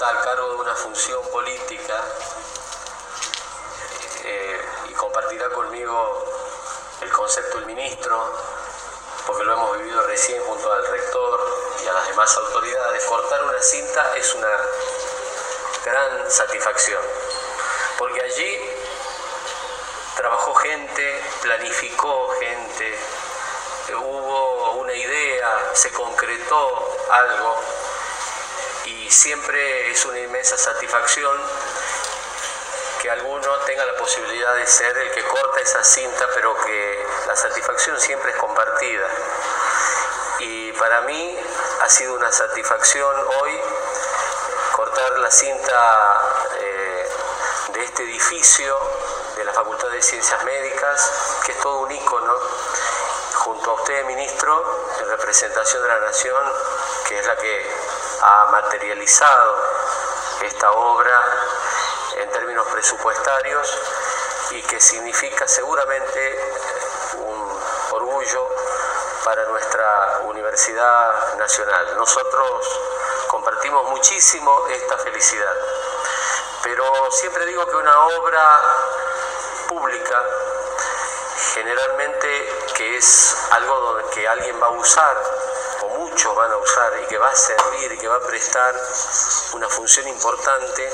está al cargo de una función política y compartirá conmigo el concepto del ministro, porque lo hemos vivido recién junto al rector y a las demás autoridades. Cortar una cinta es una gran satisfacción, porque allí trabajó gente, planificó gente, hubo una idea, se concretó algo, y siempre es una inmensa satisfacción que alguno tenga la posibilidad de ser el que corta esa cinta, pero que la satisfacción siempre es compartida. Y para mí ha sido una satisfacción hoy cortar la cinta de este edificio de la Facultad de Ciencias Médicas, que es todo un ícono, junto a usted, ministro, en representación de la Nación, que es la que ha materializado esta obra en términos presupuestarios y que significa seguramente un orgullo para nuestra Universidad Nacional. Nosotros compartimos muchísimo esta felicidad, pero siempre digo que una obra pública generalmente que es algo que alguien va a usar, o muchos van a usar, y que va a servir y que va a prestar una función importante,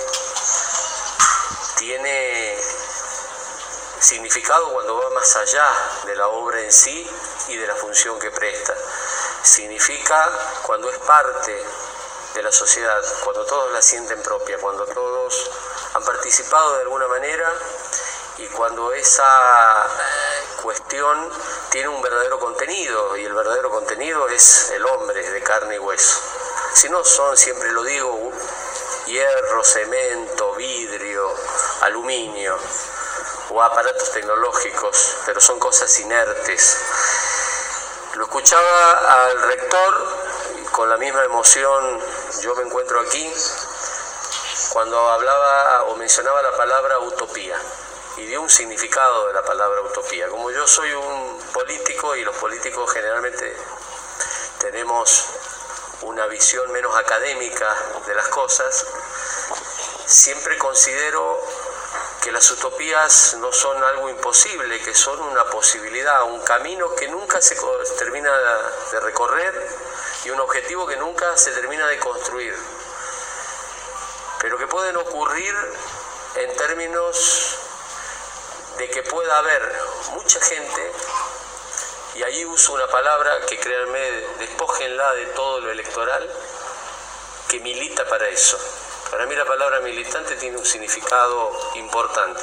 tiene significado cuando va más allá de la obra en sí y de la función que presta. Significa cuando es parte de la sociedad, cuando todos la sienten propia, cuando todos han participado de alguna manera y cuando esa cuestión tiene un verdadero contenido, y el verdadero contenido es el hombre de carne y hueso. Si no son, siempre lo digo, hierro, cemento, vidrio, aluminio o aparatos tecnológicos, pero son cosas inertes. Lo escuchaba al rector y con la misma emoción yo me encuentro aquí cuando hablaba o mencionaba la palabra utopía y dio un significado de la palabra utopía. Como yo soy un político y los políticos generalmente tenemos una visión menos académica de las cosas, siempre considero que las utopías no son algo imposible, que son una posibilidad, un camino que nunca se termina de recorrer y un objetivo que nunca se termina de construir, pero que pueden ocurrir en términos de que pueda haber mucha gente, y ahí uso una palabra que, créanme, despójenla de todo lo electoral, que milita para eso. Para mí la palabra militante tiene un significado importante.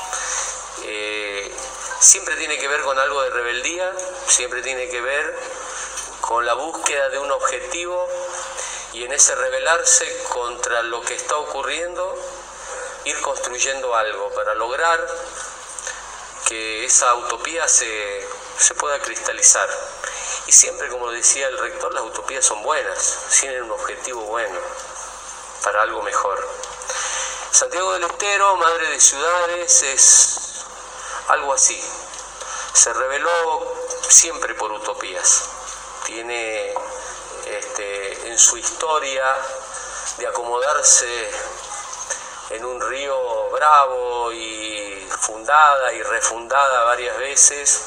Siempre tiene que ver con algo de rebeldía, siempre tiene que ver con la búsqueda de un objetivo, y en ese rebelarse contra lo que está ocurriendo, ir construyendo algo para lograr que esa utopía se pueda cristalizar. Y siempre, como decía el rector, las utopías son buenas, tienen un objetivo bueno para algo mejor. Santiago del Estero, madre de ciudades, es algo así. Se rebeló siempre por utopías. Tiene en su historia de acomodarse en un río bravo y fundada y refundada varias veces,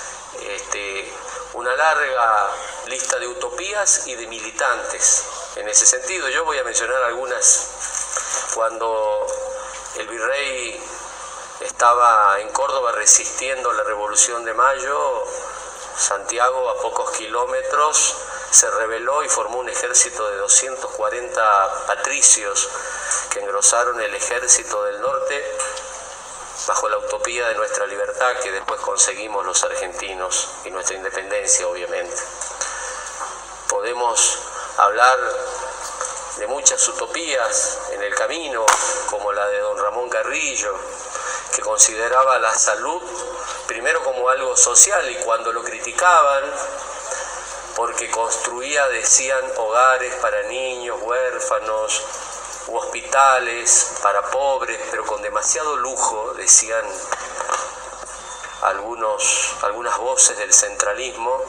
una larga lista de utopías y de militantes. En ese sentido, yo voy a mencionar algunas. Cuando el virrey estaba en Córdoba resistiendo la Revolución de Mayo, Santiago, a pocos kilómetros, se rebeló y formó un ejército de 240 patricios que engrosaron el ejército del norte bajo la utopía de nuestra libertad, que después conseguimos los argentinos, y nuestra independencia, obviamente. Podemos hablar de muchas utopías en el camino, como la de don Ramón Carrillo, que consideraba la salud primero como algo social, y cuando lo criticaban porque construía, decían, hogares para niños huérfanos u hospitales para pobres, pero con demasiado lujo, decían algunas voces del centralismo,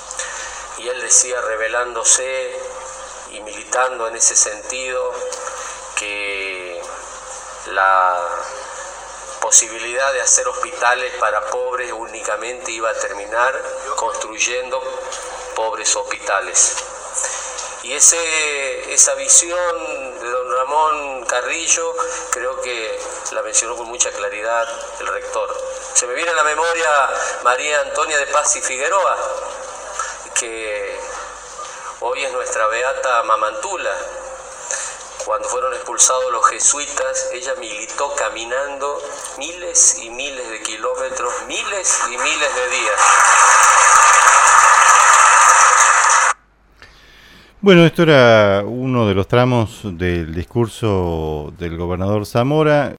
y él decía, rebelándose y militando en ese sentido, que la posibilidad de hacer hospitales para pobres únicamente iba a terminar construyendo pobres hospitales. Y esa visión de don Ramón Carrillo creo que la mencionó con mucha claridad el rector. Se me viene a la memoria María Antonia de Paz y Figueroa, que hoy es nuestra beata Mamantula. Cuando fueron expulsados los jesuitas, ella militó caminando miles y miles de kilómetros, miles y miles de días. Bueno, esto era uno de los tramos del discurso del gobernador Zamora.